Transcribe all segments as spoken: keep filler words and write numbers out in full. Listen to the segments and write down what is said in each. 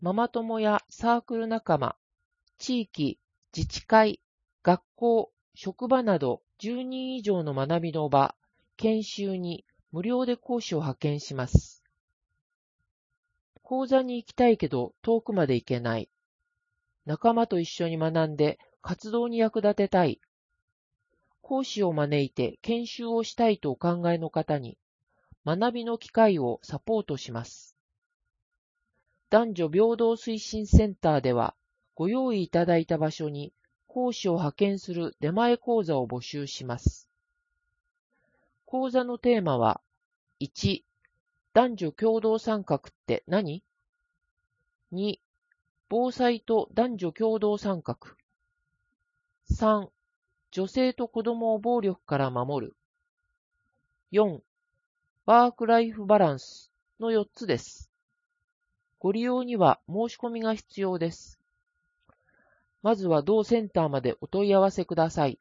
ママ友やサークル仲間、地域、自治会、学校、職場などじゅうにん以上の学びの場、研修に無料で講師を派遣します。講座に行きたいけど遠くまで行けない。仲間と一緒に学んで活動に役立てたい。講師を招いて研修をしたいとお考えの方に、学びの機会をサポートします。男女平等推進センターでは、ご用意いただいた場所に講師を派遣する出前講座を募集します。講座のテーマは、いち、男女共同参画って何？ に、防災と男女共同参画。さん、女性と子供を暴力から守る。よん、ワークライフバランスのよっつです。ご利用には申し込みが必要です。まずは同センターまでお問い合わせください。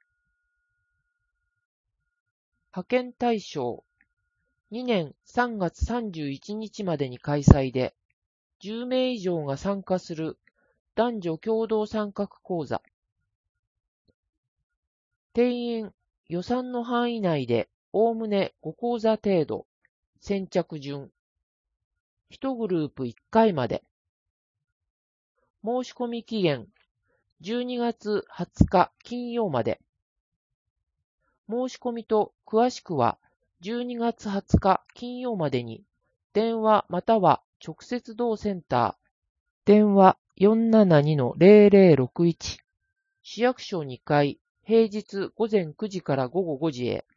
派遣対象、にねんさんがつさんじゅういちにちまでに開催で、じゅうめい以上が参加する男女共同参画講座。定員、予算の範囲内でおおむねご講座程度。先着順。いちグループいっかいまで。申し込み期限、じゅうにがつはつか金曜まで。申し込みと詳しくはじゅうにがつはつか金曜までに電話または直接同センター、電話 よんななにのゼロゼロろくいち、市役所にかい、平日午前くじから午後ごじへ。